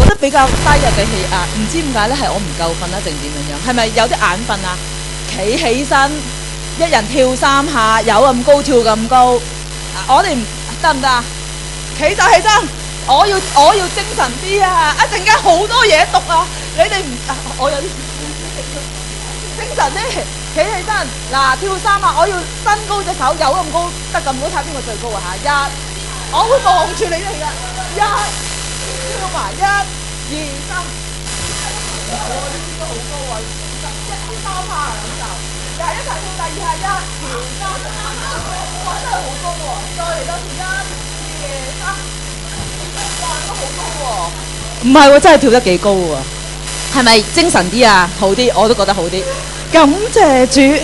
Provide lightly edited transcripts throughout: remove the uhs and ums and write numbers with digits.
得比較低嘅氣壓，唔知點解咧，係我唔夠瞓啦，定點樣？係咪有啲眼瞓啊？企起身，一人跳3下，有咁高跳咁高，我哋唔得唔得啊？企就起身，我要精神啲啊！一陣間好多嘢讀啊！你哋唔，我有啲精神啲，企起身，嗱跳3下，我要伸高隻手，有咁高得咁高，睇邊個最高啊嚇！我會望住你哋㗎，跳埋1、2、3，我呢啲都好高啊！1、3下咁就，又一齊跳第2下1、2、3，哇真係好高喎！再嚟多次1、2、3，哇都好高喎！唔係喎，真係跳得幾高喎！係咪精神啲啊？好啲，我都覺得好啲。感謝主。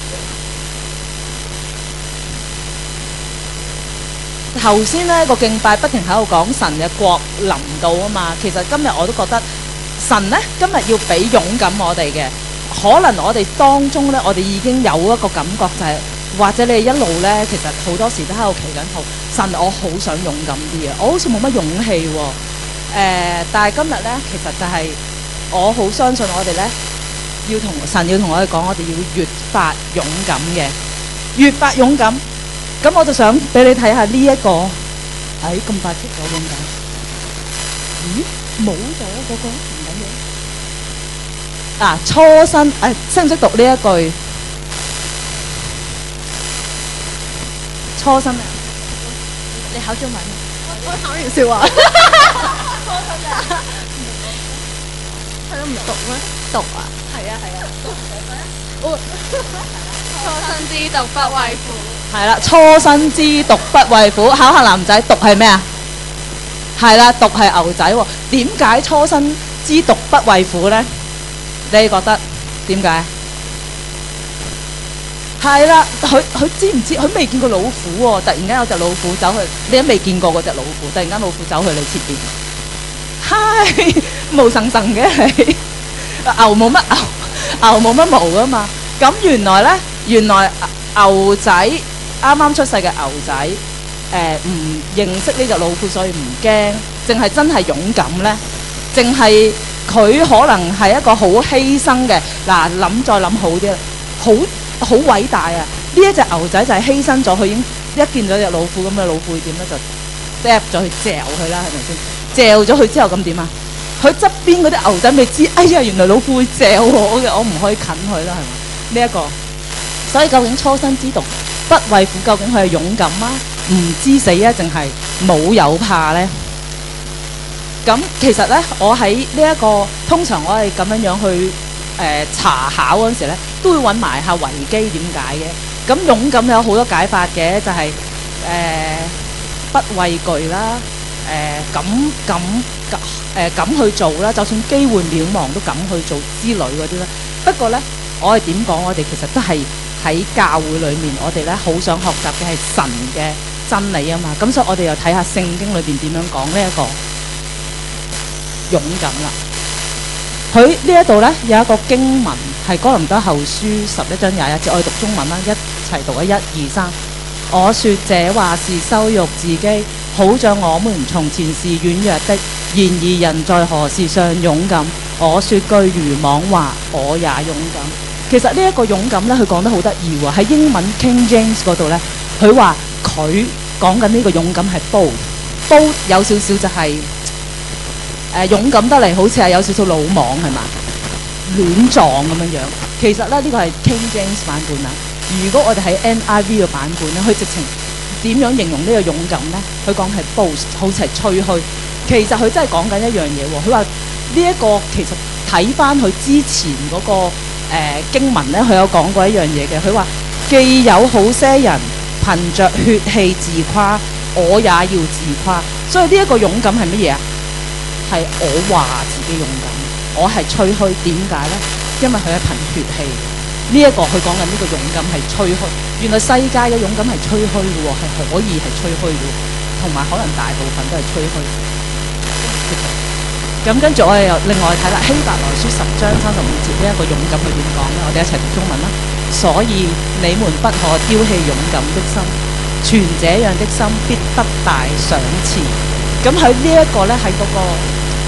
頭先呢個敬拜不停喺度講神嘅國臨到啊嘛，其實今日我都覺得神呢今日要俾勇敢我哋嘅，可能我哋當中呢，我哋已經有一個感覺就係、或者你哋一路呢，其實好多時都喺度祈緊禱，神我好想勇敢啲啊，我好似冇乜勇氣喎、但係今日呢，其實就係、我好相信我哋呢，神要同我哋講，我哋要越發勇敢嘅，越發勇敢。咁我就想俾你睇下呢一個，咁快出咗勇敢？咦，冇咗嗰個唔緊要。初生，識唔識讀呢一句？初生咩？你考中文？我考完笑話。初生咩？佢都唔讀咩？讀啊！係啊！ 初生之犢不畏虎。 係啦，初生之犢不畏虎。考下男仔，犢係咩啊？係啦，犢係牛仔喎。點解初生之犢不畏虎呢？你覺得點解？係啦，佢知唔知？佢未見過老虎喎，突然間有隻老虎走去，你都未見過嗰隻老虎，突然間老虎走去你前邊，嗨，毛神神嘅你，牛冇乜毛噶嘛。咁原來牛仔啱啱出世嘅牛仔，唔認識呢隻老虎，所以唔驚，淨係真係勇敢呢？淨係佢可能係一個好犧牲嘅。嗱，再諗好啲啦，好偉大啊！呢一隻牛仔就係犧牲咗，佢已經一見到隻老虎，咁嘅老虎會點呢？就掟咗去嚼佢啦，係咪先？嚼咗佢之後咁點啊？佢側邊嗰啲牛仔未知，哎呀，原來老虎會嚼我嘅，我唔可以近佢啦，係咪？呢一個，所以究竟初生之犢不畏虎，究竟佢係勇敢啊，唔知死啊，定係冇有怕呢？咁其實呢，我喺呢一個通常我係咁樣去查考嗰陣時呢，都會揾埋下維基點解嘅。咁勇敢有好多解法嘅，就係、不畏懼啦，敢去做啦，就算機會渺茫都敢去做之類嗰啲啦。不過呢，我係點講？我哋其實都係喺教會裏面，我哋呢好想學習嘅係神嘅真理啊嘛。咁所以我哋又睇下聖經裏邊點樣講呢一個勇敢啦。佢呢一度呢，有一個經文係哥林多後書11章21節，我哋讀中文啦，一齊讀啊！1、2、3。我說這話是羞辱自己，好像我們從前是軟弱的，然而人在何事上勇敢？我說句愚妄話，我也勇敢。其實呢一個勇敢呢，佢講得好得意喎。喺英文 King James 嗰度呢，佢話佢講緊呢個勇敢係 bold 有少少就係、勇敢得嚟，好似係有少少魯莽係嘛，亂撞咁樣樣。其實咧呢個係 King James 版本啦。如果我哋喺 NIV 嘅版本咧，佢直情點樣形容呢個勇敢呢？佢講係 boast， 好似係吹噓。其實佢真係講緊一樣嘢喎。佢話呢一個其實睇翻佢之前嗰、個、經文呢，佢有講過一樣嘢嘅。佢話既有好些人憑着血氣自誇，我也要自誇。所以呢一個勇敢係乜嘢啊？係我話自己勇敢，我係吹噓。點解呢？因為佢係憑血氣。呢一個佢講緊呢個勇敢係吹噓。原來世界嘅勇敢係吹噓嘅喎，係可以係吹噓嘅，同埋可能大部分都係吹噓。咁跟住我哋又另外睇啦，希伯來書10章35節呢一個勇敢係點講呢？我哋一齊讀中文啦。所以你們不可丟棄勇敢的心，存這樣的心必得大賞賜。咁喺呢一個呢，喺嗰個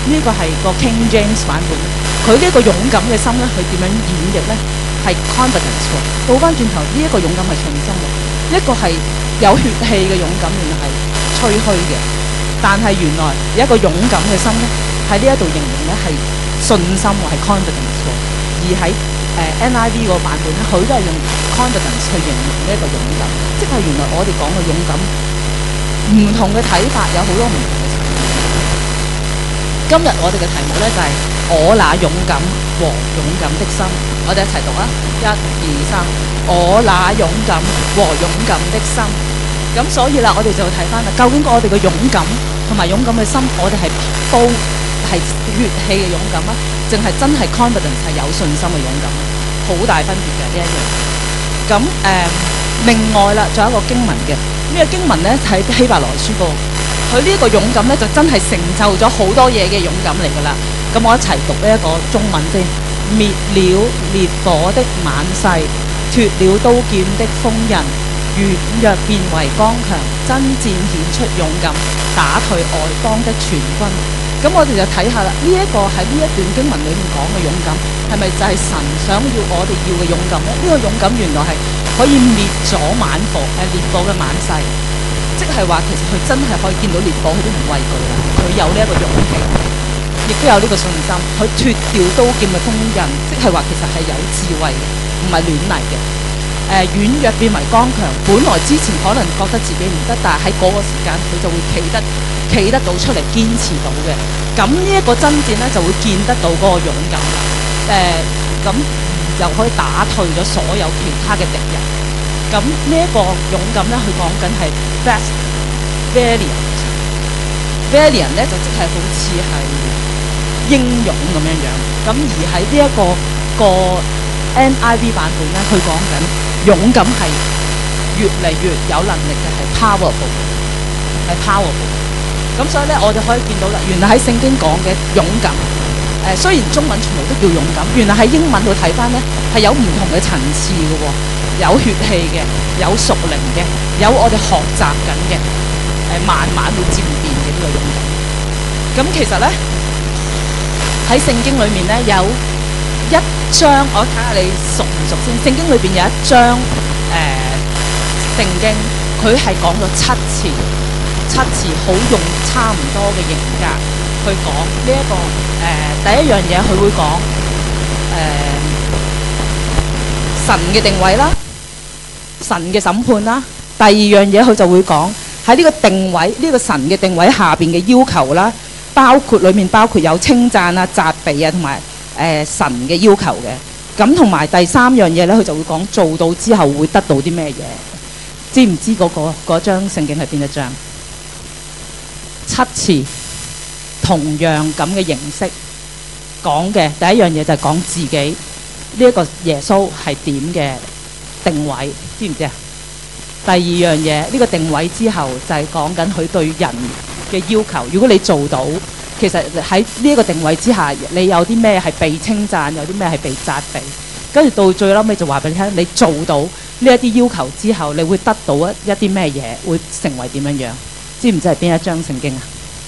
呢個係個 King James 版本。佢呢一個勇敢嘅心咧，佢點樣演繹咧？係 confidence 喎。倒翻轉頭，呢一個勇敢係信心喎。一個係有血氣嘅勇敢，原來係吹噓嘅。但係原來有一個勇敢嘅心咧，喺呢一度形容咧係信心喎，係 confidence 喎。而喺NIV 個版本咧，佢都係用 confidence 去形容呢一個勇敢，即係原來我哋講嘅勇敢，唔同嘅睇法有好多唔同嘅層面。今日我哋嘅題目咧就係、我那勇敢和勇敢的心，我哋一齊讀啊！一、二、三，我那勇敢和勇敢的心。咁所以啦，我哋就睇翻啦，究竟我哋嘅勇敢同埋勇敢嘅心，我哋係都係血氣嘅勇敢啊，淨係真係 confidence 係有信心嘅勇敢，好大分別嘅呢一樣。咁另外啦，仲有一個經文嘅，呢個經文咧喺希伯來書嗰個，佢呢一個勇敢咧就真係成就咗好多嘢嘅勇敢嚟㗎啦。咁我一齊讀呢一個中文先，滅了烈火的猛勢，脱了刀劍的鋒刃，軟弱變為剛強，爭戰顯出勇敢，打退外邦的全軍。咁我哋就睇下啦，呢一個喺呢一段經文裏面講嘅勇敢，係咪就係神想要我哋要嘅勇敢呢？呢個勇敢原來係可以滅咗烈火嘅猛勢，即係話其實佢真係可以見到烈火，佢都唔畏懼啦。佢有呢一個勇氣，亦都有呢個信心。佢脱掉刀劍嘅鋒刃，即係話其實係有智慧嘅，唔係亂嚟嘅。軟弱變為剛強，本來之前可能覺得自己唔得，但係喺嗰個時間佢就會企得到出嚟，堅持到嘅。咁呢一個爭戰咧就會見得到嗰個勇敢啦。咁就可以打退咗所有其他嘅敵人。咁呢一個勇敢咧，佢講緊係 valiant 咧就即係好似係英勇咁樣樣。咁而喺呢一個 NIV 版本咧，佢講緊勇敢係越嚟越有能力嘅，係 powerful。咁所以咧，我哋可以見到啦，原來喺聖經講嘅勇敢，雖然中文全部都叫勇敢，原來喺英文度睇翻咧係有唔同嘅層次嘅喎，有血氣嘅，有屬靈嘅，有我哋學習緊嘅，慢慢會漸變嘅呢個勇敢。咁其實咧喺聖經裏面咧有一章，我睇下你熟唔熟先。聖經裏邊有一章聖經，佢係講咗7次，好用差唔多嘅型格去講呢一個第一樣嘢，佢會講神嘅定位啦，神嘅審判啦。第二樣嘢佢就會講喺呢個定位，呢個神嘅定位下邊嘅要求啦，裏面包括有稱讚啊、責備啊，同埋神嘅要求嘅。咁同埋第三樣嘢咧，佢就會講做到之後會得到啲咩嘢。知唔知嗰張聖經係邊一張？7次同樣咁嘅形式講嘅。第一樣嘢就係講自己呢一個耶穌係點嘅定位，知唔知啊？第二樣嘢呢個定位之後就係講緊佢對人嘅要求。如果你做到，其實喺呢一個定位之下，你有啲咩係被稱讚，有啲咩係被責備，跟住到最後尾就話俾你聽，你做到呢一啲要求之後，你會得到一啲咩嘢，會成為點樣樣？知唔知係邊一章聖經啊？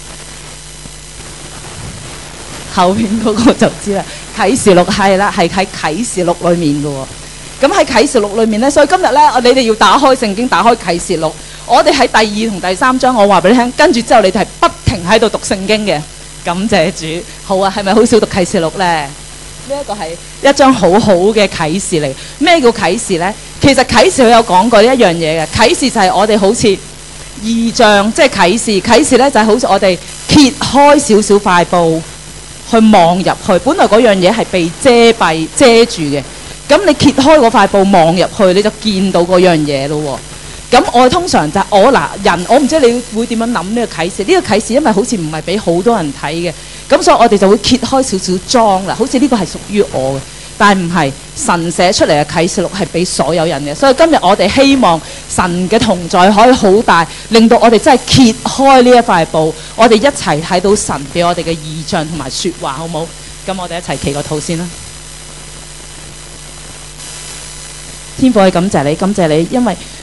後邊嗰個就知啦。啟示錄係啦，係喺啟示錄裏面嘅喎。咁喺啟示錄裏面咧，所以今日咧，你哋要打開聖經，打開啟示錄。我哋喺第2同第3章，我話俾你聽，跟住之後你哋係不停喺度讀聖經嘅。感謝主，好啊，係咪好少讀啟示錄咧？呢一個係一張好好嘅啟示嚟。咩叫啟示咧？其實啟示佢有講過一樣嘢嘅。啟示就係我哋好似異象，即係啟示。啟示咧就係好似我哋揭開少少塊布去望入去，本來嗰樣嘢係被遮住嘅。咁你揭開嗰塊布望入去，你就見到嗰樣嘢咯。咁我通常就係我唔知你會點樣諗呢個啟示。呢個啟示因為好似唔係俾好多人睇嘅，咁所以我哋就會揭開少少裝啦。好似呢個係屬於我嘅，但係唔係神寫出嚟嘅啟示錄係俾所有人嘅。所以今日我哋希望神嘅同在可以好大，令到我哋真係揭開呢一塊布，我哋一齊睇到神俾我哋嘅異象同埋說話，好唔好？咁我哋一齊祈個禱先啦。天父，我感謝你，因為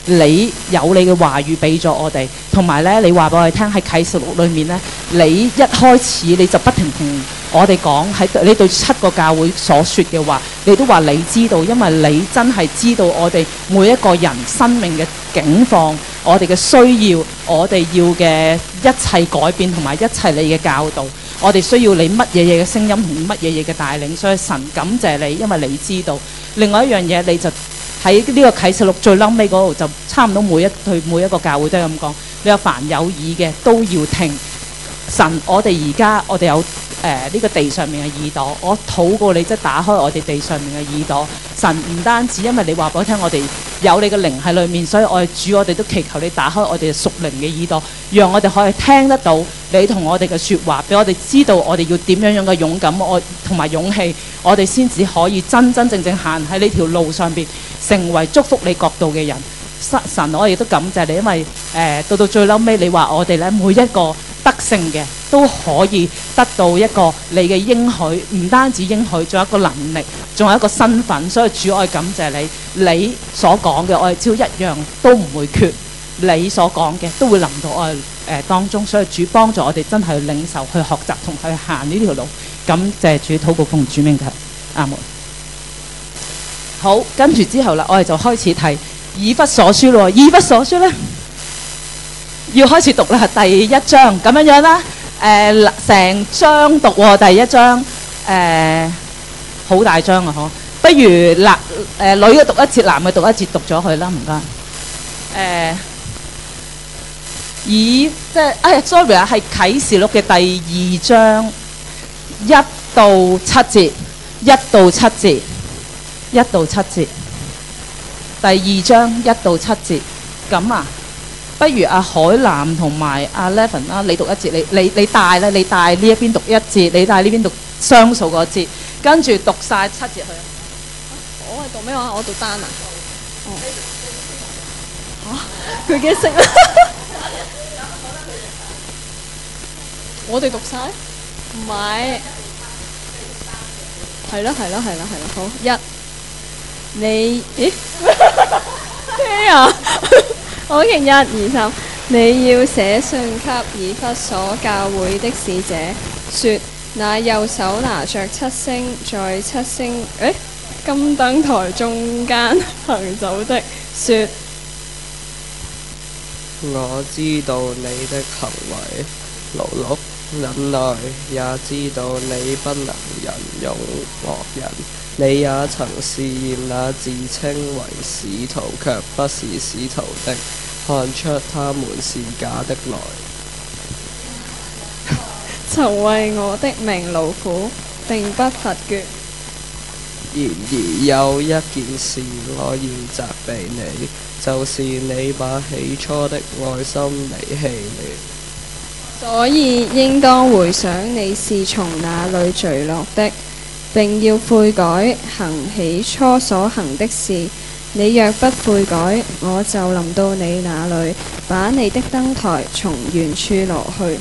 你有你嘅話語俾咗我哋，同埋咧你話俾我哋聽喺啟示錄裏面咧，你一開始你就不停同我哋講喺你對7個教會所說嘅話，你都話你知道，因為你真係知道我哋每一個人生命嘅境況，我哋嘅需要，我哋要嘅一切改變同埋一切你嘅教導，我哋需要你乜嘢嘅聲音同乜嘢嘅帶領，所以神感謝你，因為你知道。另外一樣嘢，你就喺呢個啟示錄最冧尾嗰度就差唔多每一個教會都係咁講，你話凡有耳嘅都要聽。神，我哋而家我哋有呢個地上面嘅耳朵，我禱告你即係打開我哋地上面嘅耳朵。神唔單止因為你話俾我聽，我哋有你嘅靈喺裏面，所以我哋主，我哋都祈求你打開我哋屬靈嘅耳朵，讓我哋可以聽得到你同我哋嘅説話，俾我哋知道我哋要點樣嘅勇敢，同埋勇氣，我哋先至可以真真正正行喺呢條路上邊，成為祝福你國度嘅人。神，我亦都感謝你，因為到最嬲尾，你話我哋咧每一個得勝嘅都可以得到一個你嘅應許，唔單止應許，仲有一個能力，仲有一個身份。所以主，我感謝你，你所講嘅我哋只要一樣都唔會缺，你所講嘅都會臨到我哋當中。所以主幫助我哋真係去領受、去學習同去行呢條路。感謝主，禱告奉主名求，阿門。好，跟住之後啦，我哋就開始睇以弗所書咯。以弗所書咧要開始讀啦，第1章咁樣啦。成章讀喎，第1章好大章啊，不如女嘅讀一節，男嘅讀一節，讀咗佢啦，唔該。即係sorry 啊，係啟示錄嘅第2章1到7節，1到7節，1到7節。第2章1到7節，咁啊，不如阿海南同埋阿 Levin 啦，你讀一節，你帶啦，你帶呢一邊讀一節，你帶呢邊讀雙數嗰節，跟住讀晒7節去。 我係讀咩話？我讀單啊。哦。佢幾識啊？我哋讀晒？唔係。係咯。好1。你咦咩啊？我勁1、2、3，你要寫信給以弗所教會的使者，說：那右手拿着7星，在7星金燈台中間行走的，說： 我知道你的行為，勞碌忍耐，也知道你不能忍容惡人。你也曾試驗那自稱為使徒卻不是使徒的，看出他們是假的來。 曾為我的名勞苦，並不乏缺。 然而有一件事我要責備你，就是你把起初的愛心離棄了。 所以應當回想你是從哪裏墜落的，並要悔改，行起初所行的事。你若不悔改，我就臨到你那裏，把你的燈台從原處挪去。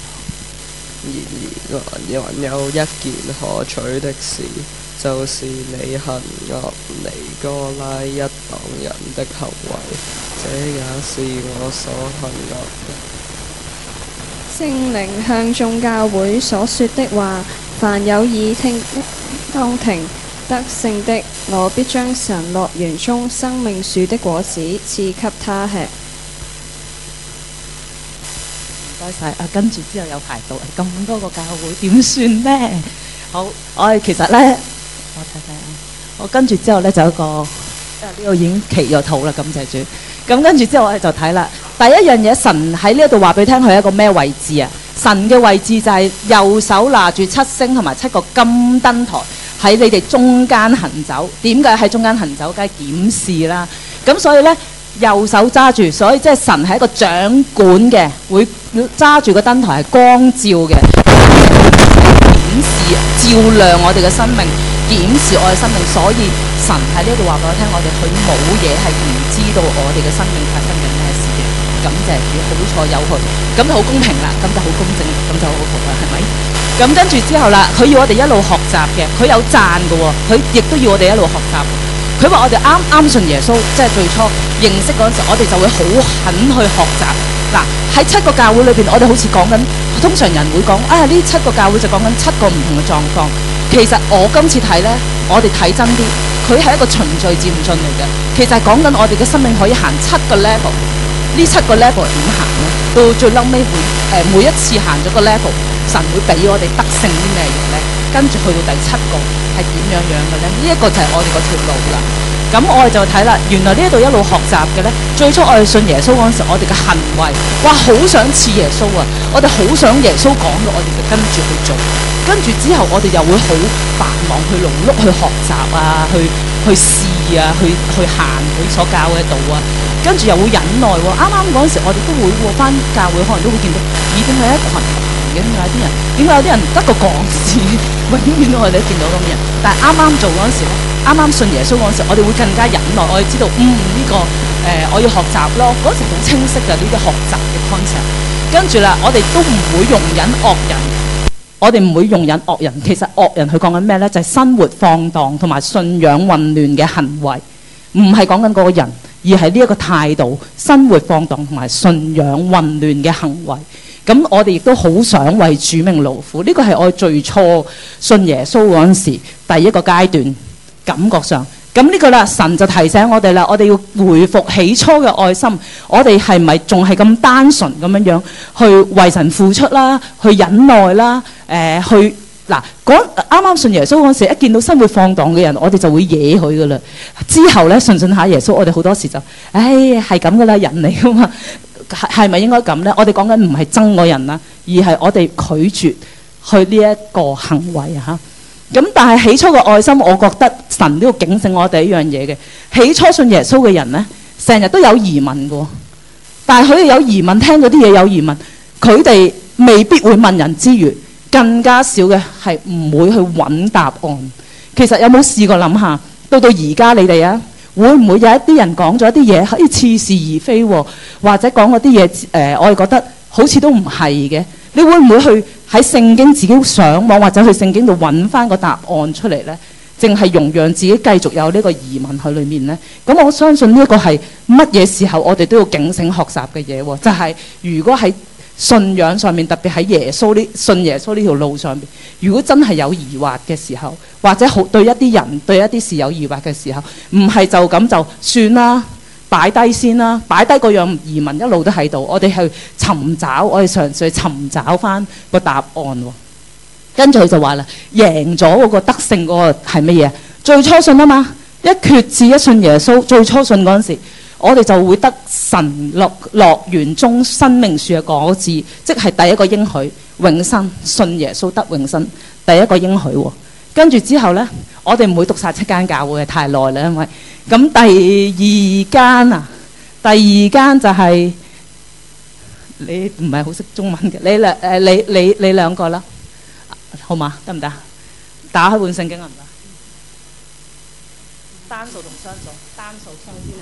然而還有一件可取的事，就是你恨惡尼哥拉一黨人的行為，這也是我所恨惡的。 聖靈向眾教會所說的話，凡有耳聽的當聽。得勝的，我必將神樂園中生命樹的果子賜給他吃。 唔該晒啊！跟住之後有排到，咁多個教會點算呢？好，我哋其實呢，我睇睇啊，我跟住之後呢，就有一個呢度已經祈咗禱啦，感謝主。咁跟住之後我哋就睇啦。第一樣嘢，神喺呢一度話俾你聽，佢係一個咩位置啊？神嘅位置就係右手拿住7星同埋7個金燈台喺你哋中間行走。點解喺中間行走？梗係檢視啦。咁所以呢，右手揸住，所以即係神係一個掌管嘅，會揸住個燈台係光照嘅，檢視照亮我哋嘅生命，檢視我哋生命。所以神喺呢度話俾我聽，我哋佢冇嘢係唔知道我哋嘅生命發生緊咩事嘅。感謝主，好彩有佢，咁就好公平啦，咁就好公正，咁就好好啦，係咪？咁跟住之後啦，佢要我哋一路學習嘅，佢有讚嘅喎，佢亦都要我哋一路學習。 佢話我哋啱信耶穌，即係最初認識嗰陣時，我哋就會好肯去學習。嗱，喺7個教會裏邊，我哋好似講緊，通常人會講啊，呢7個教會就講緊7個唔同嘅狀況。其實我今次睇呢，我哋睇真啲，佢係一個循序漸進嚟嘅。其實係講緊我哋嘅生命可以行7個 level。呢7個 level 點行呢？到最嬲尾每一次行咗個 level，神會俾我哋得勝啲咩嘢呢？跟住去到第7個係點樣嘅呢？呢一個就係我哋嗰條路啦。咁我哋就睇啦，原來呢一度一路學習嘅呢，最初我哋信耶穌嗰陣時，我哋嘅行為，哇，好想似耶穌啊！我哋好想耶穌講到，我哋就跟住去做。跟住之後，我哋又會好繁忙去勞碌去學習啊，去試啊，去行佢所教嘅道啊。跟住又會忍耐喎。啱啱嗰陣時，我哋都會返教會，可能都會見到，咦？點解一群嘅？點解有啲人得個講字？永遠我哋都見到咁嘅人。但係啱啱做嗰陣時咧，啱啱信耶穌嗰陣時，我哋會更加忍耐。我哋知道，呢個我要學習咯。嗰陣時好清晰嘅呢啲學習嘅 concept。跟住啦，我哋都唔會容忍惡人。我哋唔會容忍惡人。其實惡人佢講緊咩咧？就係生活放蕩同埋信仰混亂嘅行為，唔係講緊嗰個人，而係呢一個態度，生活放蕩同埋信仰混亂嘅行為。咁我哋亦都好想為主名勞苦，呢個係我最初信耶穌嗰陣時第一個階段感覺上。咁呢個啦，神就提醒我哋啦，我哋要回復起初嘅愛心。我哋係咪仲係咁單純咁樣去為神付出啦，去忍耐啦，去嗱啱啱信耶穌嗰陣時，一見到生活放蕩嘅人，我哋就會惹佢噶啦。之後咧，信下耶穌，我哋好多時就，係咁噶啦，人嚟噶嘛。係咪應該咁呢？我哋講緊唔係憎嗰人啦，而係我哋拒絕去呢一個行為啊！咁但係起初嘅愛心，我覺得神都要警醒我哋一樣嘢嘅。起初信耶穌嘅人呢，成日都有疑問嘅，但係佢哋有疑問，聽嗰啲嘢有疑問，佢哋未必會問人之餘，更加少嘅係唔會去揾答案。其實有冇試過諗下，到而家你哋啊？會唔會有一啲人講咗一啲嘢可以似是而非，或者講嗰啲嘢我哋覺得好似都唔係嘅？你會唔會去喺聖經自己上網或者去聖經度揾翻個答案出嚟呢？淨係容讓自己繼續有呢個疑問喺裏面呢？咁我相信呢一個係乜嘢時候我哋都要警醒學習嘅嘢喎，就係如果喺信仰上面，特別喺信耶穌呢條路上面，如果真係有疑惑嘅時候，或者對一啲人對一啲事有疑惑嘅時候，唔係就咁就算啦，擺低先啦，擺低嗰樣疑問一路都喺度，我哋去尋找，我哋嘗試去尋找翻個答案喎。跟住佢就話啦，贏咗嗰個得勝嗰個係乜嘢？最初信啊嘛，一決志一信耶穌，最初信嗰陣時，我哋就會得神樂園中生命樹嘅果子，即係第一個應許永生，信耶穌得永生，第一個應許喎。跟住之後呢，我哋唔會讀晒7間教會，太耐啦，因為咁第二間就係、你唔係好識中文嘅，你兩個啦，好嘛？得唔得？打開本聖經得唔得？單數同雙數，單數雙先啊！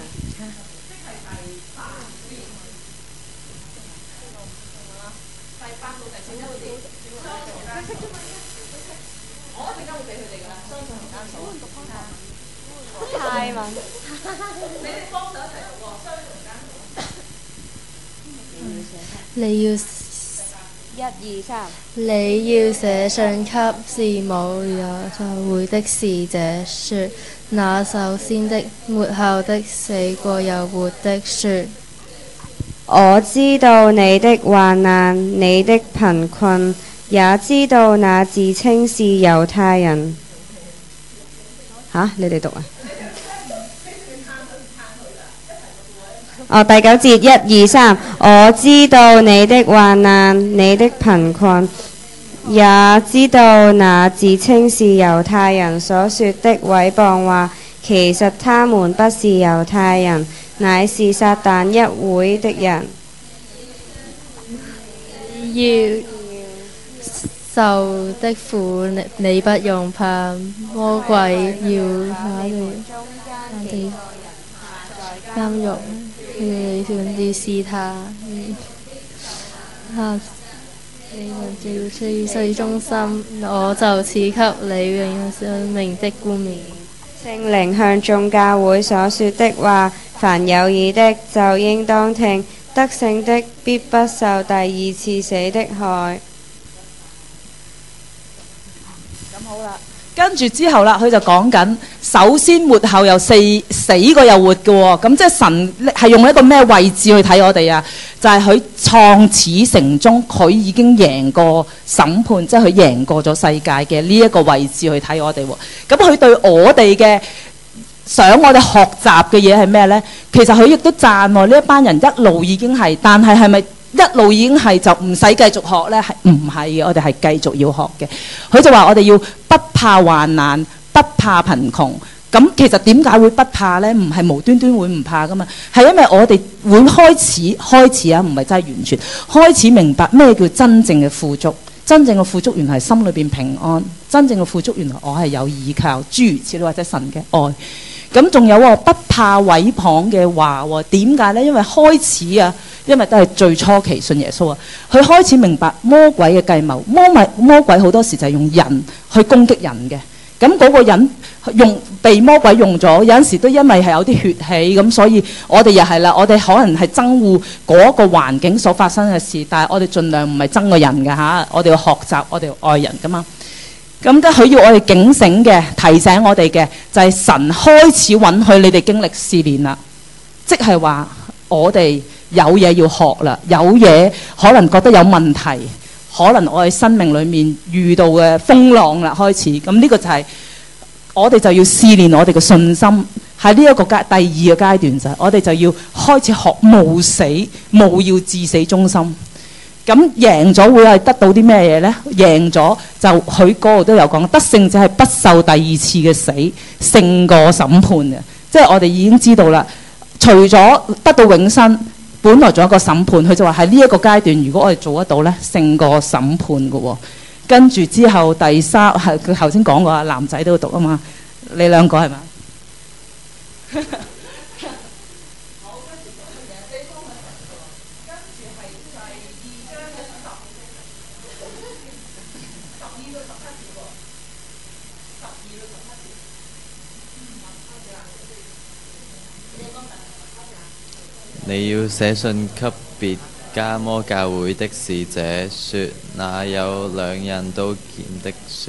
泰文。 你要 1、2、3。 你要寫信給字母有教會的使者說，那首先的、末後的、死過又活的說， 我知道你的患難，你的貧困，也知道那自稱是猶太人。你哋讀啊！第9節1、2、3，我知道你的患難，你的貧困，也知道那自稱是猶太人所說的毀謗話，其實他們不是猶太人，乃是撒但一會的人。 要受的苦你不用怕，魔鬼要把你監獄，你斷啲試他，你們照最中心，我就賜給你永生命的冠冕。 聖靈向眾教會所說的話，凡有耳的就應當聽。得勝的必不受第二次死的害。 咁好啦，跟住之後啦，佢就講緊首先末後又死過又活嘅喎，咁即係神係用一個咩位置去睇我哋啊？就係佢創始成終，佢已經贏過審判，即係佢贏過咗世界嘅呢一個位置去睇我哋喎。咁佢對我哋嘅想我哋學習嘅嘢係咩呢？其實佢亦都讚喎，呢一班人一路已經係，但係係咪一路已經係就唔使繼續學呢？係唔係嘅？我哋係繼續要學嘅。佢就話我哋要不怕患難，不怕貧窮。咁其實點解會不怕呢？唔係無端端會唔怕噶嘛，係因為我哋會開始啊，唔係真係完全開始明白咩叫真正嘅富足。真正嘅富足原來係心裏邊平安，真正嘅富足原來我係有依靠，諸如此類或者神嘅愛。咁仲有不怕毀謗嘅話喎，點解呢？因為開始啊，因為都係最初期信耶穌啊，佢開始明白魔鬼嘅計謀，魔鬼好多時就係用人去攻擊人嘅。咁嗰個人被魔鬼用咗，有陣時都因為係有啲血氣，咁所以我哋又係啦，我哋可能係憎惡嗰個環境所發生嘅事，但係我哋盡量唔係憎個人嘅嚇，我哋要學習，我哋要愛人噶嘛。咁佢要我哋警醒嘅，提醒我哋嘅就係神開始允許你哋經歷試煉啦，即係話我哋有嘢要學啦，有嘢可能覺得有問題，可能我哋生命裏面遇到嘅風浪啦，開始咁呢個就係我哋就要試煉我哋嘅信心。喺呢一個第二個階段就係我哋就要開始學冒死，務要至死忠心。咁贏咗會係得到啲咩嘢呢？贏咗就佢嗰度都有講，得勝者係不受第二次嘅死，勝過審判嘅。即係我哋已經知道啦，除咗得到永生，本來仲有一個審判。佢就話喺呢一個階段，如果我哋做得到呢，勝過審判嘅喎。跟住之後第三係佢頭先講過啊，男仔都要讀啊嘛，你兩個係嘛？ 你要寫信給別加摩教會的使者說，那有兩刃刀劍的說，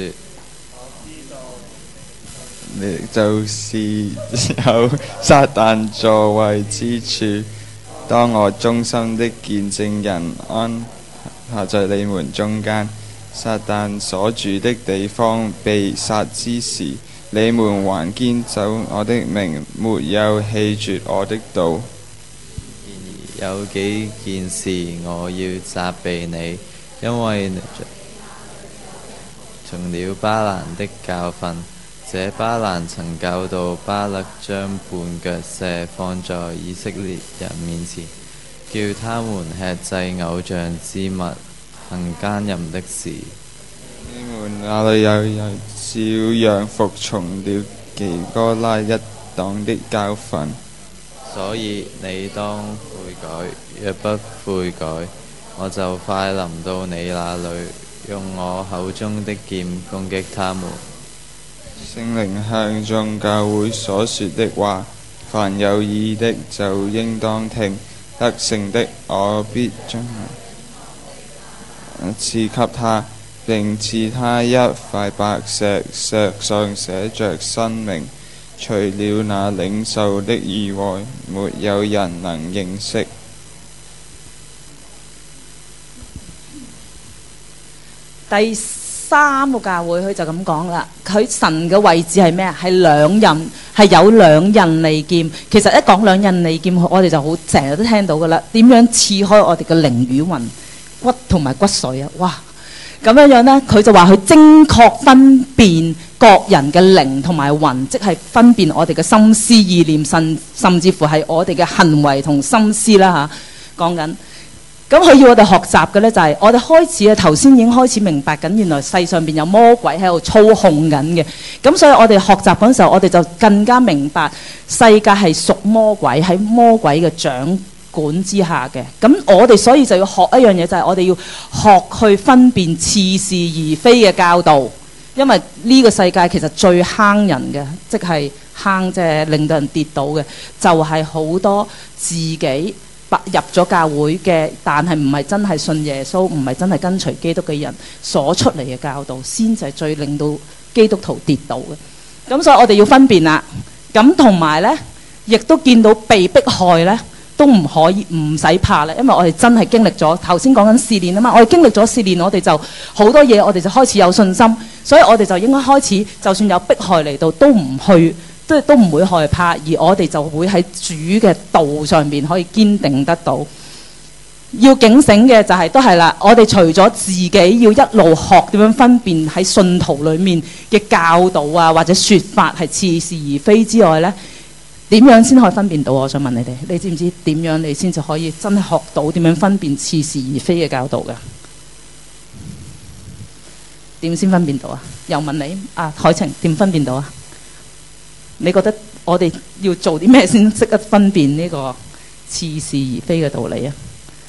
你就是有撒旦座位之處。當我忠心的見證人安下在你們中間，撒旦所住的地方被殺之時，你們還堅守我的名，沒有棄絕我的道。 有幾件事我要責備你，因為從了巴蘭的教訓，這巴蘭曾教導巴勒將絆腳石放在以色列人面前，叫他們吃祭偶像之物，行奸淫的事。 你們那裏有人照樣服從了基哥拉一黨的教訓。 所以你當悔改，若不悔改，我就快臨到你那裏，用我口中的劍攻擊他們。 聖靈向眾教會所說的話，凡有耳的就應當聽。得勝的我必將賜給他，並賜他一塊白石，石上寫着新名。除了那領受的以外，沒有人能認識。 第三個教會佢就咁講啦，佢神嘅位置係咩啊？係兩刃，係有兩刃利劍。其實一講兩刃利劍，我哋就好成日都聽到噶啦。點樣刺開我哋嘅靈與魂、骨同埋骨髓啊？哇！咁樣呢，佢就話佢精確分辨各人嘅靈同埋魂，即係分辨我哋嘅心思意念，甚至乎係我哋嘅行為同心思啦嚇。講緊，咁佢要我哋學習嘅呢，就係我哋開始啊，頭先已經開始明白緊，原來世上邊有魔鬼喺度操控緊嘅。咁所以我哋學習嗰陣時候，我哋就更加明白世界係屬魔鬼，喺魔鬼嘅掌管之下嘅。咁我哋所以就要學一樣嘢，就係我哋要學去分辨似是而非嘅教導。因為呢個世界其實最坑人嘅，即係坑，即係令到人跌倒嘅，就係好多自己入咗教會嘅，但係唔係真係信耶穌，唔係真係跟隨基督嘅人所出嚟嘅教導，先至係最令到基督徒跌倒嘅。咁所以我哋要分辨啦。咁同埋呢，亦都見到被迫害呢，都唔可以唔使怕啦，因為我哋真係經歷咗頭先講緊試煉啊嘛。我哋經歷咗試煉，我哋就好多嘢，我哋就開始有信心，所以我哋就應該開始，就算有迫害嚟到，都唔去。都唔會害怕，而我哋就會喺主嘅道上面可以堅定得到。要警醒嘅就係都係啦，我哋除咗自己要一路學點樣分辨喺信徒裏面嘅教導啊，或者說法係似是而非之外呢，點樣先可以分辨到？我想問你哋，你知唔知點樣你先至可以真係學到點樣分辨似是而非嘅教導嘅？點先分辨到啊？又問你啊，海晴點分辨到啊？你覺得我哋要做啲咩先識得分辨呢個似是而非嘅道理啊？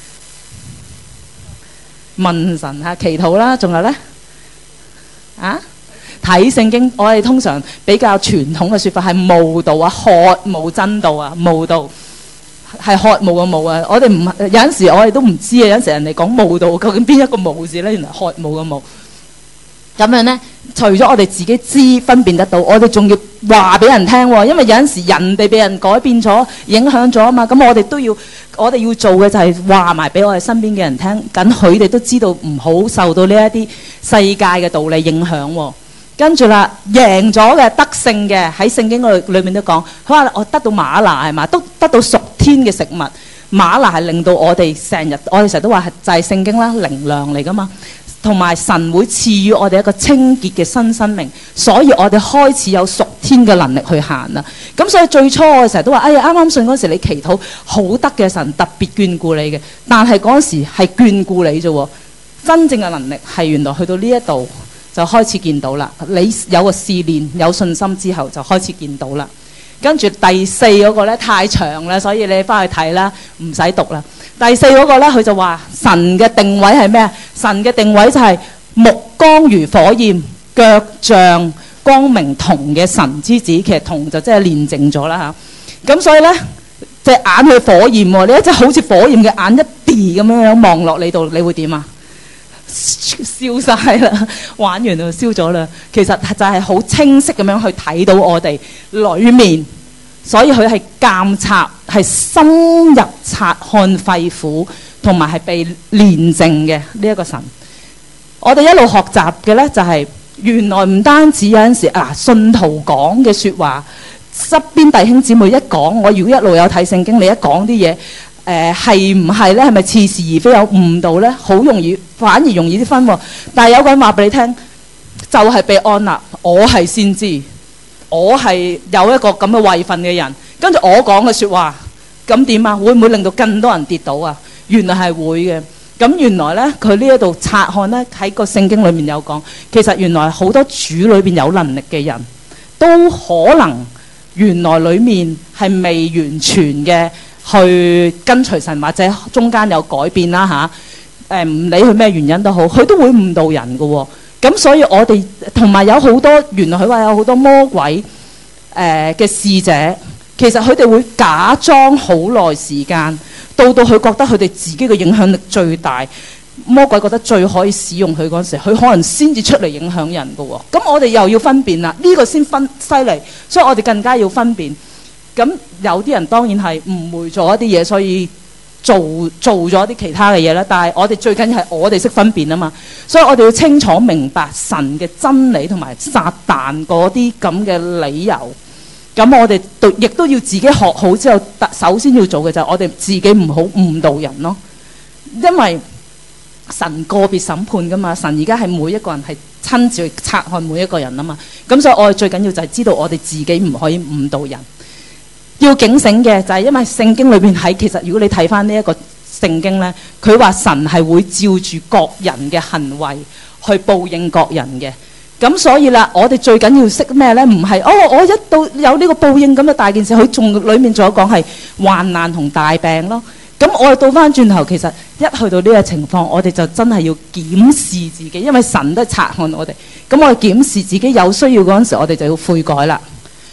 問神下祈禱啦，仲有呢？啊？睇聖經，我哋通常比較傳統嘅說法係慕道啊，渴慕真道啊，慕道係渴慕嘅慕啊。我哋唔有陣時我哋都唔知啊，有陣時人哋講慕道究竟邊一個慕字呢？原來渴慕嘅慕。咁樣呢，除咗我哋自己知分辨得到，我哋仲要話俾人聽喎。因為有陣時人哋俾人改變咗、影響咗啊嘛。咁我哋要做嘅就係話埋俾我哋身邊嘅人聽，咁佢哋都知道唔好受到呢一啲世界嘅道理影響喎。跟住啦，贏咗嘅得勝嘅喺聖經裏面都講，佢話我得到嗎哪係嘛，都得到屬天嘅食物。嗎哪係令到我哋成日都話係就係聖經啦，靈糧嚟噶嘛。同埋神會賜予我哋一個清潔嘅新生命，所以我哋開始有屬天嘅能力去行啦。咁所以最初我哋成日都話，哎呀，啱啱信嗰時你祈禱好得嘅，神特別眷顧你嘅。但係嗰時係眷顧你啫，真正嘅能力係原來去到呢一度就開始見到啦。你有個試煉，有信心之後就開始見到啦。跟住第四嗰個呢太長啦，所以你翻去睇啦，唔使讀啦。第四嗰個呢，佢就話神嘅定位係咩？神嘅定位就係目光如火焰，腳像光明銅嘅神之子。其實銅就即係煉淨咗啦嚇。咁所以呢，隻眼係火焰喎，你一隻好似火焰嘅眼一啲咁樣望落你度，你會點啊？燒晒啦，玩完就燒咗啦。其實就係好清晰咁樣去睇到我哋裏面，所以佢係監察，係深入察看肺腑，同埋係被煉淨嘅呢一個神。我哋一路學習嘅呢，就係原來唔單止有陣時信徒講嘅說話，側邊弟兄姊妹一講，我如果一路有睇聖經，你一講啲嘢。係唔係咧？係咪似是而非有誤導咧？好容易，反而容易啲分喎。但係有個人話俾你聽，就係被安立，我係先知，我係有一個咁嘅位份嘅人，跟住我講嘅説話，咁點啊？會唔會令到更多人跌倒啊？原來係會嘅。咁原來咧，佢呢一度察看咧，喺個聖經裏面有講，其實原來好多主裏邊有能力嘅人都可能原來裡面係未完全嘅。去跟隨神或者中間有改變啦嚇，唔理佢咩原因都好，佢都會誤導人嘅喎。咁所以我哋同埋有好多，原來佢話有好多魔鬼嘅使者，其實佢哋會假裝好耐時間，到佢覺得佢哋自己嘅影響力最大，魔鬼覺得最可以使用佢嗰陣時，佢可能先至出嚟影響人嘅喎。咁我哋又要分辨啦，呢個先分犀利，所以我哋更加要分辨。咁有啲人當然係誤會咗一啲嘢，所以做咗啲其他嘅嘢啦。但係我哋最緊要係我哋識分辨啊嘛，所以我哋要清楚明白神嘅真理同埋撒旦嗰啲咁嘅理由。咁我哋亦都要自己學好之後，首先要做嘅就係我哋自己唔好誤導人咯。因為神個別審判噶嘛，神而家係每一個人係親自去察看每一個人啊嘛。咁所以我哋最緊要就係知道我哋自己唔可以誤導人。要警醒嘅就係因為聖經裏邊其實如果你睇翻呢一個聖經呢，佢話神係會照住各人嘅行為去報應各人嘅。咁所以啦，我哋最緊要識咩呢？唔係我一到有呢個報應咁嘅大件事，佢仲裏面仲有講係患難同大病咯。咁我哋倒翻轉頭，其實一去到呢個情況，我哋就真係要檢視自己，因為神都係察看我哋。咁我哋檢視自己有需要嗰陣時，我哋就要悔改啦。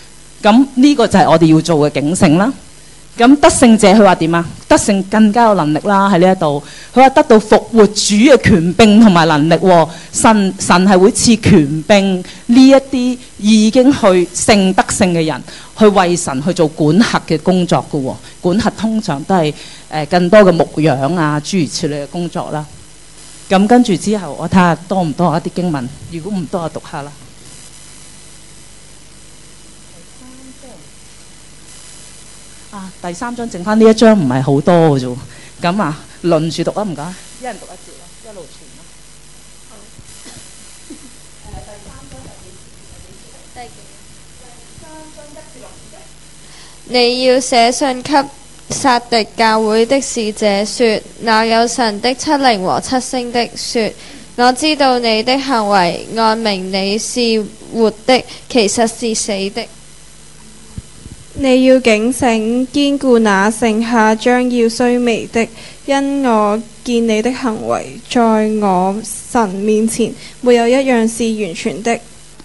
咁呢個就係我哋要做嘅警醒啦。咁得勝者佢話點啊？得勝更加有能力啦，喺呢一度佢話得到復活主嘅權柄同埋能力喎。神係會賜權柄呢一啲已經去得勝嘅人，去為神去做管轄嘅工作嘅喎。管轄通常都係更多嘅牧養啊諸如此類嘅工作啦。咁跟住之後，我睇下多唔多一啲經文，如果唔多，我讀下啦。第三章剩翻呢一章唔係好多嘅啫，咁啊輪住讀啊，唔該，一人讀一節啦，一路傳啦。 你要寫信給撒狄教會的使者說，那有神的七靈和七星的說，我知道你的行為，按名你是活的，其實是死的。 你要警醒，堅固那剩下將要衰微的，因我見你的行為，在我神面前沒有一樣是完全的。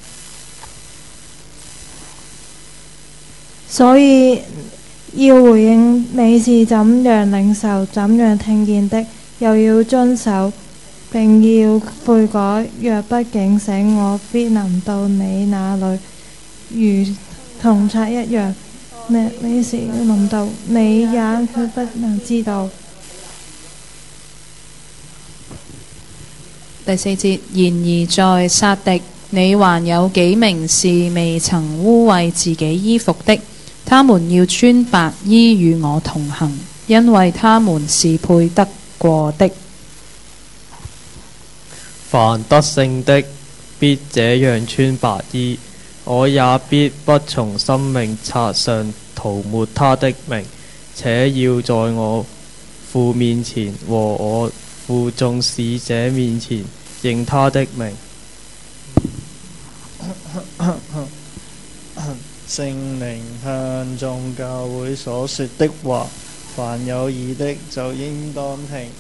所以要回應你是怎樣領受、怎樣聽見的，又要遵守，並要悔改。若不警醒，我必臨到你那裏，如銅賊一樣。你是臨到，你也決不能知道。 第4節，然而在撒狄，你還有幾名是未曾污穢自己衣服的，他們要穿白衣與我同行，因為他們是配得過的。 凡得勝的，必這樣穿白衣。我也必不從生命冊上塗抹他的名，且要在我父面前和我父眾使者面前認他的名。 聖靈向眾教會所說的話，凡有耳的就應當聽。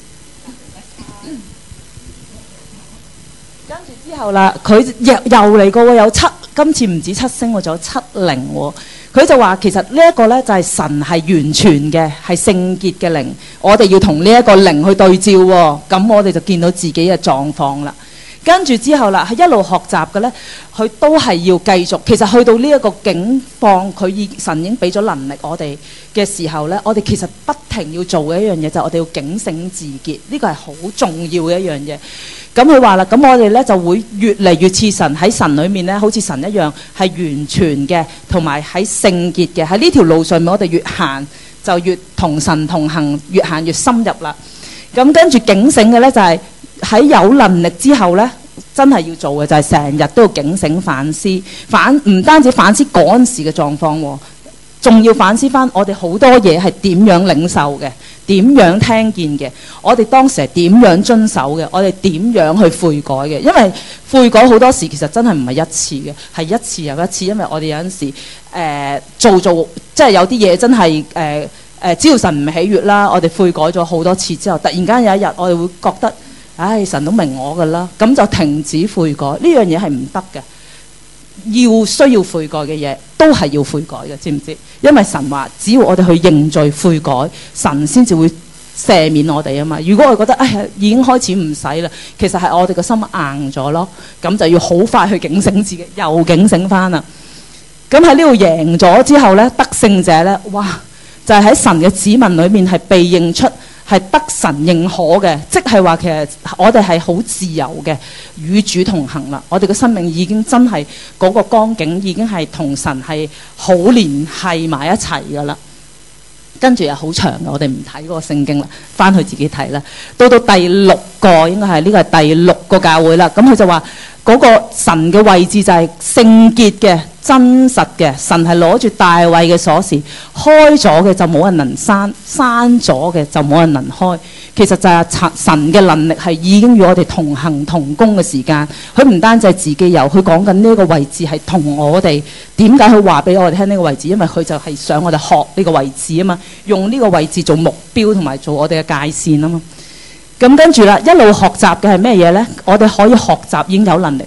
跟住之後啦，佢又嚟過喎，有今次唔止7星喎，仲有7靈喎。佢就話其實呢一個呢，就係神係完全嘅，係聖潔嘅靈，我哋要同呢一個靈去對照喎，咁我哋就見到自己嘅狀況啦。跟住之後啦，係一路學習嘅呢，佢都係要繼續。其實去到呢一個境況，神已經俾咗能力我哋嘅時候呢，我哋其實不停要做嘅一樣嘢就係我哋要警醒自潔，呢個係好重要嘅一樣嘢。咁佢話啦，咁我哋呢就會越嚟越似神，喺神裏面呢，好似神一樣係完全嘅，同埋喺聖潔嘅。喺呢條路上面，我哋越行就越同神同行，越行越深入啦。咁跟住警醒嘅呢，就係喺有能力之後呢，真係要做嘅就係成日都要警醒反思，唔單止反思嗰陣時嘅狀況喎，仲要反思翻我哋好多嘢係點樣領受嘅，點樣聽見嘅，我哋當時係點樣遵守嘅，我哋點樣去悔改嘅。因為悔改好多時其實真係唔係一次嘅，係一次又一次。因為我哋有陣時做即係有啲嘢真係只要神唔喜悅啦，我哋悔改咗好多次之後，突然間有一日我哋會覺得，唉，神都明我㗎啦，咁就停止悔改。呢樣嘢係唔得嘅。需要悔改嘅嘢都係要悔改嘅，知唔知？因為神話只要我哋去認罪悔改，神先至會赦免我哋啊嘛。如果我覺得已經開始唔使啦，其實係我哋個心硬咗咯，咁就要好快去警醒自己，又警醒翻啦。咁喺呢度贏咗之後呢，得勝者呢，哇，就係喺神嘅子民裏面係被認出係得神認可嘅，即係話其實我哋係好自由嘅，與主同行啦。我哋嘅生命已經真係嗰個光景已經係同神係好聯繫埋一齊噶啦。跟住又好長嘅，我哋唔睇嗰個聖經啦，翻去自己睇啦。到第6個應該係呢個係第6個教會啦。咁佢就話嗰個神嘅位置就係聖潔嘅、真實嘅。神係攞住大衛嘅鎖匙，開咗嘅就冇人能閂，閂咗嘅就冇人能開。其實就係神嘅能力係已經與我哋同行同工嘅時間。佢唔單止係自己有，佢講緊呢個位置係同我哋。點解佢話俾我哋聽呢個位置？因為佢就係想我哋學呢個位置啊嘛，用呢個位置做目標同埋做我哋嘅界線啊嘛。咁跟住啦，一路學習嘅係咩嘢呢？我哋可以學習已經有能力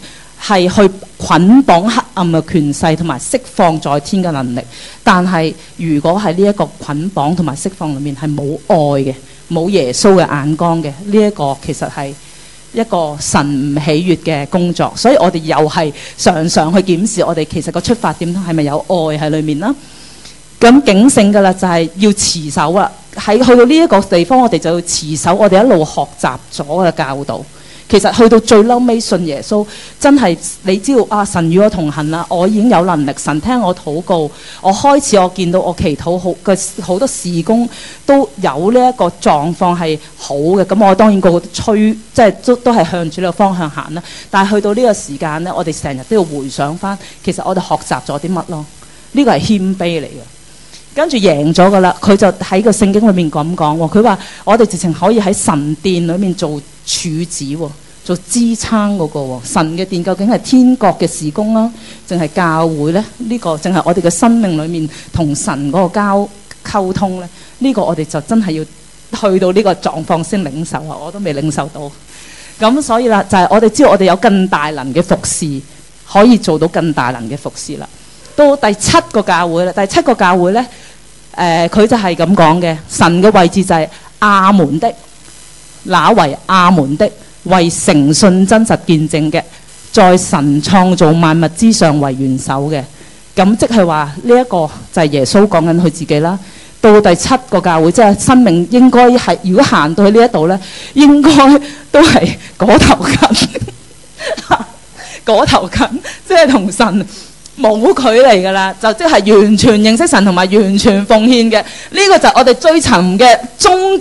係去捆綁黑暗嘅權勢同埋釋放在天嘅能力。但係如果喺呢一個捆綁同埋釋放裏面係冇愛嘅，冇耶穌嘅眼光嘅，呢一個其實係一個神唔喜悅嘅工作。所以我哋又係常常去檢視我哋其實個出發點係咪有愛喺裏面啦。咁警醒㗎啦，就係要持守啦。喺去到呢一個地方，我哋就要持守我哋一路學習咗嘅教導。其實去到最嬲尾信耶穌，真係你知道啊，神與我同行啦，我已經有能力，神聽我禱告，我開始我見到我祈禱好多事工都有呢一個狀況係好嘅，咁我當然個個都即係都係向住呢個方向行啦。但係去到呢個時間呢，我哋成日都要回想翻，其實我哋學習咗啲乜咯？呢個係謙卑嚟嘅。跟住贏咗噶啦，佢就喺個聖經裏面咁講喎。佢話我哋直情可以喺神殿裏面做柱子喎，做支撐嗰個喎。神嘅殿究竟係天國嘅事工啦，淨係教會呢？呢個淨係我哋嘅生命裏面同神嗰個溝通呢？呢個我哋就真係要去到呢個狀況先領受啊！我都未領受到。咁所以啦，就係我哋知道我哋有更大能嘅服侍，可以做到更大能嘅服侍啦。到第7個教會啦，第7個教會呢，佢就係咁講嘅，神嘅位置就係亞門的，那為亞門的，為誠信真實見證嘅，在神創造萬物之上為元首嘅。咁即係話呢一個就係耶穌講緊佢自己啦。到第7個教會，即係生命應該係，如果行到去呢一度呢，應該都係嗰頭近，嗰頭近，即係同神冇距離㗎啦，就即係完全認識神同埋完全奉獻嘅。呢個就係我哋追尋嘅終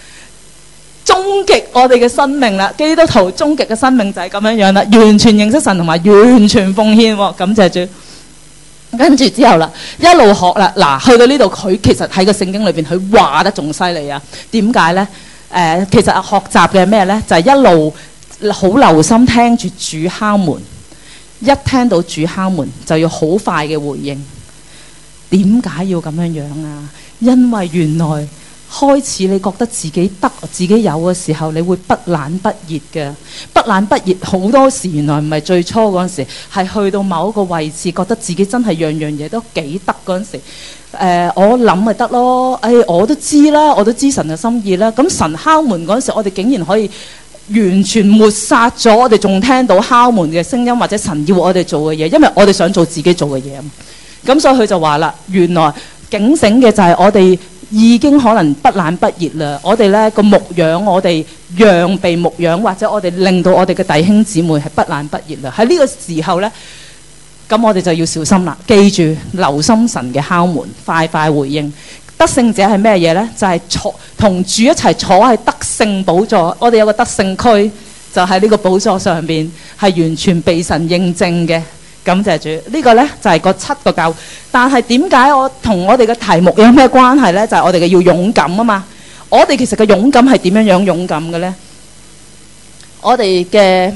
極我哋嘅生命啦。基督徒終極嘅生命就係咁樣樣啦，完全認識神同埋完全奉獻喎。感謝主。跟住之後啦，一路學啦。嗱，去到呢度佢其實喺個聖經裏邊佢話得仲犀利啊。點解呢？其實學習嘅咩呢？就係一路好留心聽住主敲門。一聽到主敲門就要好快嘅回應。點解要咁樣樣啊？因為原來開始你覺得自己得自己有嘅時候，你會不冷不熱嘅。不冷不熱好多時原來唔係最初嗰陣時，係去到某一個位置覺得自己真係樣樣嘢都幾得嗰陣時，我諗咪得咯。我都知啦，我都知神嘅心意啦。咁神敲門嗰陣時，我哋竟然可以完全抹殺咗我哋仲聽到敲門嘅聲音，或者神要我哋做嘅嘢，因為我哋想做自己做嘅嘢。咁所以佢就話啦，原來警醒嘅就係我哋已經可能不冷不熱啦。我哋呢個牧養，我哋讓被牧養，或者我哋令到我哋嘅弟兄姊妹係不冷不熱啦。喺呢個時候呢，咁我哋就要小心啦，記住留心神嘅敲門，快快回應。得勝者係咩嘢呢？就係同主一齊坐喺得勝寶座。我哋有個得勝區，就喺呢個寶座上邊，係完全被神認證嘅。感謝主。呢個呢，就係個7個教會。但係點解我同我哋嘅題目有咩關係呢？就係我哋嘅要勇敢啊嘛。我哋其實嘅勇敢係點樣樣勇敢嘅呢？我哋嘅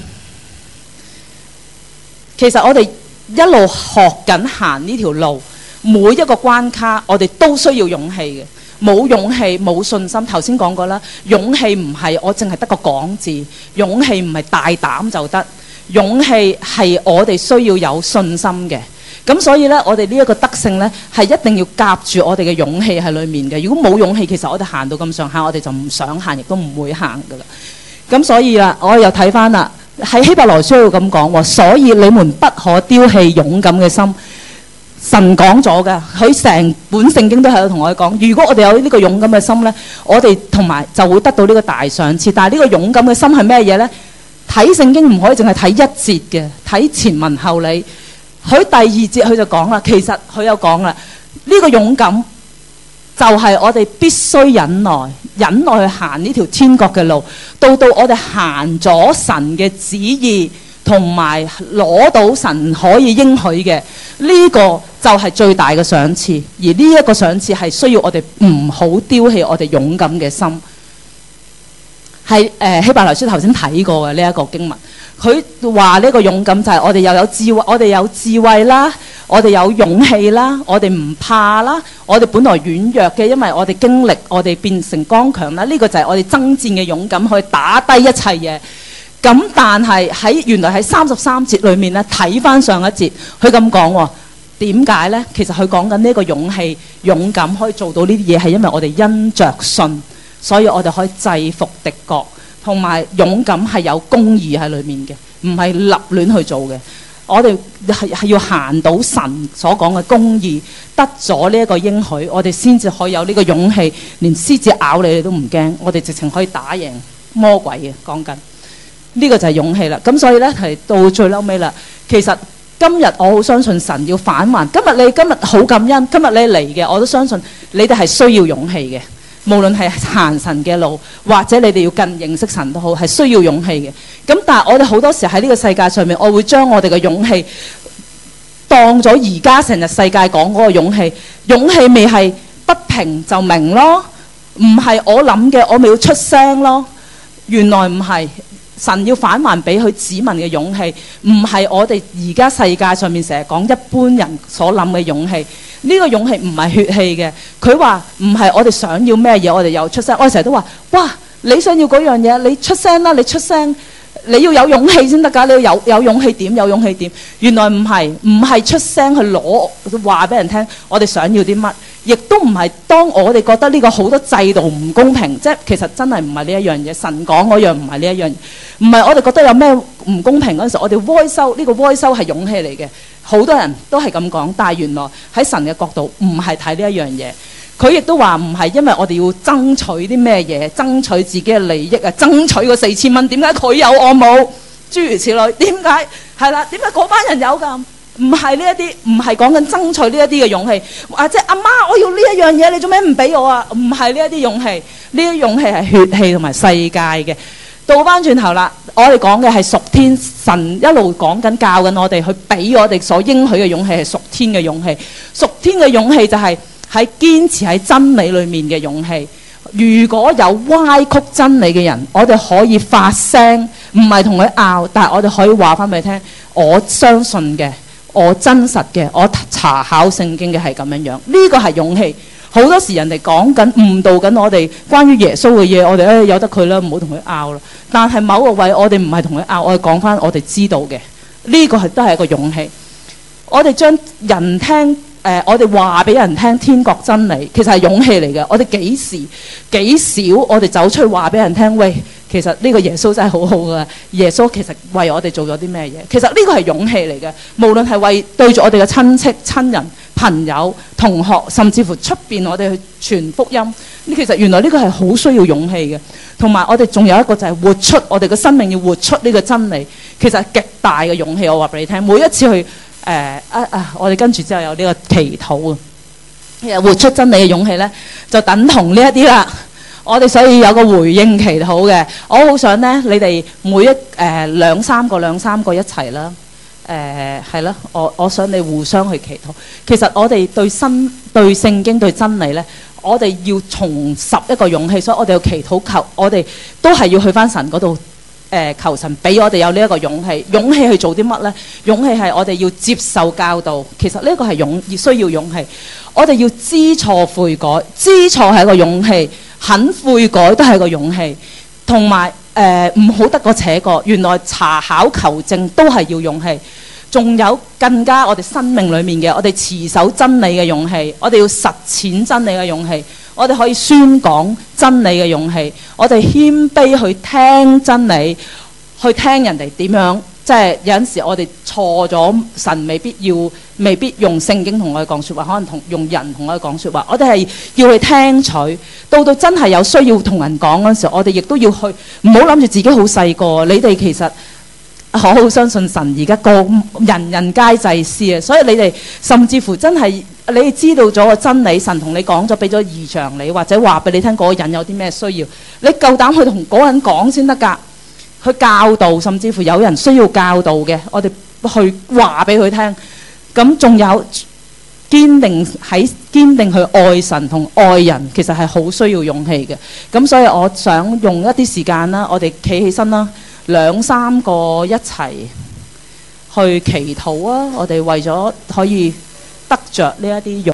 其實我哋一路學緊行呢條路。每一個關卡，我哋都需要勇氣嘅。冇勇氣，冇信心。頭先講過啦，勇氣唔係我淨係得個講字，勇氣唔係大膽就得，勇氣係我哋需要有信心嘅。咁所以呢，我哋呢一個德性呢，係一定要夾住我哋嘅勇氣喺裏面嘅。如果冇勇氣，其實我哋行到咁上下，我哋就唔想行，亦都唔會行噶啦。咁所以啊，我又睇翻啦，喺希伯來書度咁講喎，所以你們不可丟棄勇敢嘅心。神講咗㗎，佢成本聖經都喺度同我哋講，如果我哋有呢個勇敢嘅心呢，我哋同埋就會得到呢個大賞賜。但係呢個勇敢嘅心係咩嘢呢？睇聖經唔可以淨係睇一節嘅，睇前文後理。佢第2節佢就講啦，其實佢有講啦，呢個勇敢就係我哋必須忍耐去行呢條天國嘅路，到我哋行咗神嘅旨意。同埋攞到神可以應許嘅呢個就係最大嘅賞賜，而呢一個賞賜係需要我哋唔好丟棄我哋勇敢嘅心。係希伯來書頭先睇過嘅呢一個經文，佢話呢個勇敢就係我哋又有智慧，我哋有智慧啦，我哋有勇氣啦，我哋唔怕啦，我哋本來軟弱嘅，因為我哋經歷，我哋變成剛強啦。呢個就係我哋爭戰嘅勇敢，去打低一切嘢。 咁但係原來喺33節裏面咧，睇翻上一節，佢咁講喎。點解呢？其實佢講緊呢個勇氣、勇敢可以做到呢啲嘢，係因為我哋因着信，所以我哋可以制服敵國，同埋勇敢係有公義喺裏面嘅，唔係立亂去做嘅。我哋係要行到神所講嘅公義，得咗呢一個應許，我哋先至可以有呢個勇氣，連獅子咬你都唔驚，我哋直情可以打贏魔鬼嘅。講緊呢個就係勇氣啦。咁所以呢，係到最嬲尾啦，其實。今日我好相信神要返還。今日好感恩，今日你嚟嘅，我都相信你哋係需要勇氣嘅。無論係行神嘅路，或者你哋要更認識神都好，係需要勇氣嘅。咁但係我哋好多時喺呢個世界上面，我會將我哋嘅勇氣當咗而家成日世界講嗰個勇氣。勇氣未係不平就明咯，唔係我諗嘅，我咪要出聲咯。原來唔係。神要返還俾佢子民嘅勇氣，唔係我哋而家世界上面成日講一般人所諗嘅勇氣。呢個勇氣唔係血氣嘅。佢話唔係我哋想要咩嘢，我哋又出聲。我成日都話：哇！你想要嗰樣嘢，你出聲啦！你出聲，你要有勇氣先得㗎。你要有勇氣點？有勇氣點？原來唔係出聲去攞話俾人聽，我哋想要啲乜。亦都唔係當我哋覺得呢個好多制度唔公平，即係其實真係唔係呢一樣嘢。神講嗰樣唔係呢一樣嘢，唔係我哋覺得有咩唔公平嗰陣時，我哋哀收呢個哀收係勇氣嚟嘅。好多人都係咁講，但係原來喺神嘅角度唔係睇呢一樣嘢。佢亦都話唔係因為我哋要爭取啲咩嘢，爭取自己嘅利益啊，爭取個4000蚊，點解佢有我冇？諸如此類，點解係啦？點解嗰班人有㗎？唔係呢一啲，唔係講緊爭取呢一啲嘅勇氣。即係阿媽，我要呢一樣嘢，你做咩唔俾我啊？唔係呢一啲勇氣，呢啲勇氣係血氣同埋世界嘅。倒翻轉頭啦，我哋講嘅係屬天，神一路講緊教緊我哋去俾我哋所應許嘅勇氣係屬天嘅勇氣。屬天嘅勇氣就係喺堅持喺真理裏面嘅勇氣。如果有歪曲真理嘅人，我哋可以發聲，唔係同佢拗，但係我哋可以話翻俾佢聽，我相信嘅。我真實嘅，我查考聖經嘅係咁樣樣，呢個係勇氣。好多時人哋講緊誤導緊我哋關於耶穌嘅嘢，我哋由得佢啦，唔好同佢拗啦。但係某個位我哋唔係同佢拗，我哋講翻我哋知道嘅，呢個都係一個勇氣。我哋將人聽我哋話俾人聽天國真理，其實係勇氣嚟嘅。我哋幾少我哋走出去話俾人聽，喂，其實呢個耶穌真係好好㗎。耶穌其實為我哋做咗啲咩嘢？其實呢個係勇氣嚟嘅。無論係為對住我哋嘅親戚、親人、朋友、同學，甚至乎出邊我哋去傳福音，其實原來呢個係好需要勇氣嘅。同埋我哋仲有一個就係活出我哋嘅生命，要活出呢個真理，其實係極大嘅勇氣。我話俾你聽，每一次去我哋跟住之後有呢個祈禱啊，活出真理嘅勇氣呢，就等同呢一啲啦。我哋所以有個回應祈禱嘅，我好想呢，你哋每一兩三個一齊啦，係啦，我想你互相去祈禱。其實我哋對聖經對真理呢，我哋要重拾一個勇氣，所以我哋要祈禱求，我哋都係要去返神嗰度。求神俾我哋有呢一個勇氣，勇氣去做啲乜呢？勇氣係我哋要接受教導，其實呢個係需要勇氣。我哋要知錯悔改，知錯係一個勇氣，肯悔改都係一個勇氣，同埋唔好得過且過。原來查考求證都係要勇氣。仲有更加我哋生命裏面嘅，我哋持守真理嘅勇氣，我哋要實踐真理嘅勇氣，我哋可以宣講真理嘅勇氣，我哋謙卑去聽真理，去聽人哋點樣。即係有陣時我哋錯咗，神未必用聖經同我哋講説話，可能用人同我哋講説話。我哋係要去聽取，到真係有需要同人講嗰陣時候，我哋亦都要去，唔好諗住自己好細個。你哋其實我好相信神，而家個人人皆祭司啊，所以你哋甚至乎真係你哋知道咗個真理，神同你講咗，俾咗異象你，或者話俾你聽嗰個人有啲咩需要，你夠膽去同嗰個人講先得㗎，去教導，甚至乎有人需要教導嘅，我哋去話俾佢聽。咁仲有堅定去愛神同愛人，其實係好需要勇氣嘅。咁所以我想用一啲時間啦，我哋企起身啦。兩三個一齊去祈禱啊！我哋為咗可以得着呢一啲